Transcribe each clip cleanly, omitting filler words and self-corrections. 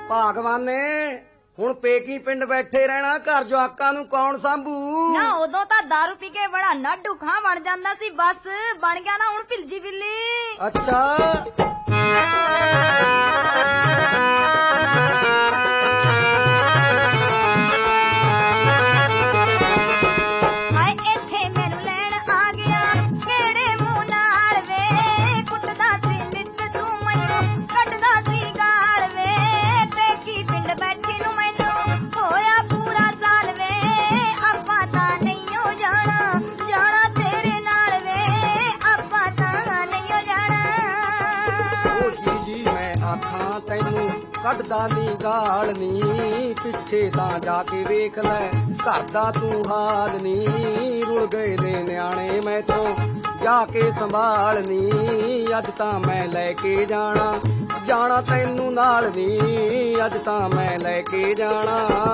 ਭਾਗਵਾਨੇ ਹੁਣ ਪੇਕੀ ਪਿੰਡ ਬੈਠੇ ਰਹਿਣਾ, ਘਰ ਜਵਾਕਾਂ ਨੂੰ ਕੌਣ ਸਾਂਭੂ? ਨਾ ਉਦੋਂ ਤਾਂ ਦਾਰੂ ਪੀ ਕੇ ਬੜਾ ਨੱਡੂ ਖਾਂ ਬਣ ਜਾਂਦਾ ਸੀ, ਬਸ ਬਣ ਗਿਆ ਨਾ ਹੁਣ ਭਿਲਜੀ ਬਿੱਲੀ। ਅੱਛਾ ਹਾਏ ਇੱਥੇ ਮੈਨੂੰ ਲੈਣ ਆ ਗਿਆ, ਕਿਹੜੇ ਮੂੰਹ ਨਾਲ ਵੇ, ਕੁੱਟਦਾ ਸੀ ਨਿੱਤ ਤੂੰ ਮੈਨੂੰ, ਕੱਢਦਾ ਸੀ ਗਾਲ ਵੇ, ਪੇਕੀ ਪਿੰਡ ਬੈਠੀ ਨੂੰ ਮੈਨੂੰ ਹੋਇਆ ਪੂਰਾ ਸਾਲ ਵੇ, ਆਪਾਂ ਤਾਂ ਨਹੀਂ ਹੋ ਜਾਣਾ, ਜਾਣਾ ਤੇਰੇ ਨਾਲ ਵੇ, ਆਪਾਂ ਤਾਂ ਨਹੀਂ ਹੋ ਜਾਣਾ। ਉਹ ਜੀ ਮੈਂ ਆਖਾਂ ਤੈਨੂੰ ਕੱਢਦਾ ਨੀ ਗਾਲ ਨੀ, ਪਿੱਛੇ ਤਾਂ ਜਾ ਕੇ ਵੇਖ ਲੈ ਘਰ ਦਾ ਤੂੰ ਹਾਲ ਨੀ, ਰੁਲ ਗਏ ਨੇ ਨਿਆਣੇ ਮੈਥੋਂ ਜਾ ਕੇ ਸੰਭਾਲ ਨੀ, ਅੱਜ ਤਾਂ ਮੈਂ ਲੈ ਕੇ ਜਾਣਾ, ਜਾਣਾ ਤੈਨੂੰ ਨਾਲ ਨੀ, ਅੱਜ ਤਾਂ ਮੈਂ ਲੈ ਕੇ ਜਾਣਾ।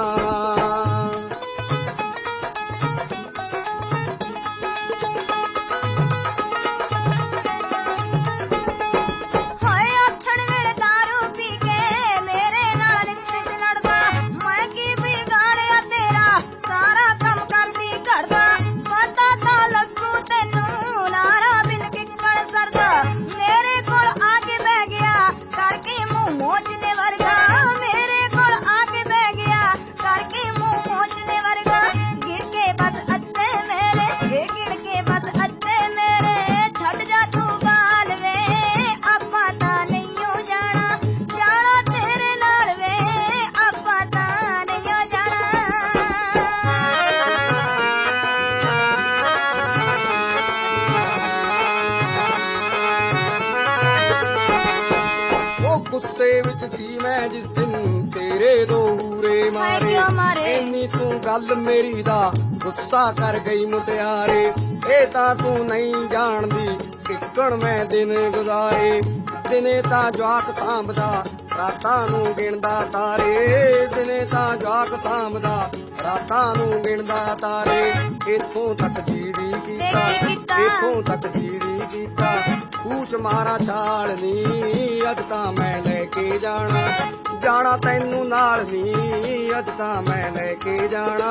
ਗੁੱਸੇ ਵਿੱਚ ਸੀ ਮੈਂ ਜਿਸ ਦਿਨ ਤੇਰੇ ਦੋਹਰੇ ਮਾਰੇ, ਇੰਨੀ ਤੂੰ ਗੱਲ ਮੇਰੀ ਦਾ ਗੁੱਸਾ ਕਰ ਗਈ ਮੁਟਿਆਰੇ, ਇਹ ਤਾਂ ਤੂੰ ਨਹੀਂ ਜਾਣਦੀ ਕਿੱਕਣ ਮੈਂ ਦਿਨ ਗੁਜ਼ਾਰੇ, ਦਿਨੇ ਤਾਂ ਜਵਾਕ ਸਾਂਭਦਾ ਰਾਤਾਂ ਨੂੰ ਗਿਣਦਾ ਤਾਰੇ, ਦਿਨੇ ਤਾਂ ਜਵਾਕ ਸਾਂਭਦਾ ਰਾਤਾਂ ਨੂੰ ਗਿਣਦਾ ਤਾਰੇ, ਇੱਥੋਂ ਤੱਕ ਜੀੜੀ ਕੀਤਾ, ਇੱਥੋਂ ਤੱਕ ਜੀੜੀ ਕੀਤਾ, ਖੂਚ ਮਾਰਾ ਛਾਲ ਨੀ, ਅੱਜ ਤਾਂ ਮੈਂ ਲੈ ਕੇ ਜਾਣਾ, ਜਾਣਾ ਤੈਨੂੰ ਨਾਲ ਨੀ, ਅੱਜ ਤਾਂ ਮੈਂ ਲੈ ਕੇ ਜਾਣਾ।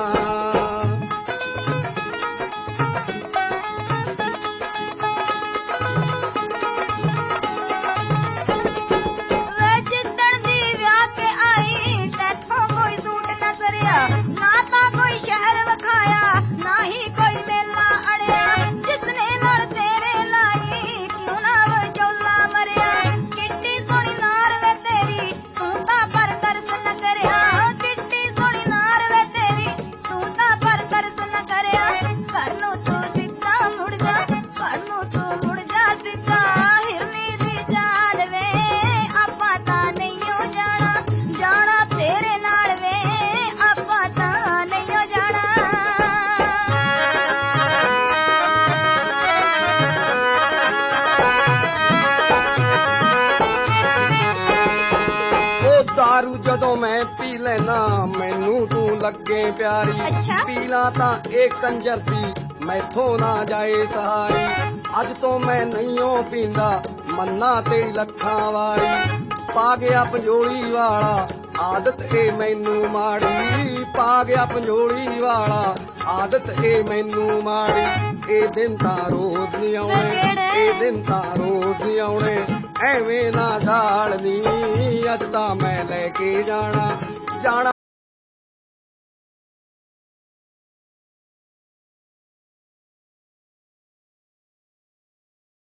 दारू जदों मैं पी लेना मैनू तू लगे प्यारी, पीला तां एक कंजर दी मैथों ना जाए सहारी, अज तो मैं नहीं पींदा मन्ना तेरी लखां वारी, पा गया पंजोली वाला आदत ए मैनू माड़ी, पा गया पंजोली वाला आदत ए मैनू माड़ी, ए दिन तां रोज नहीं आउणे, ए दिन तां रोज नहीं आउणे, ਐਵੇਂ ਨਾ ਗਾਲ ਨੀ, ਅੱਜ ਤਾਂ ਮੈਂ ਲੈ ਕੇ ਜਾਣਾ, ਜਾਣਾ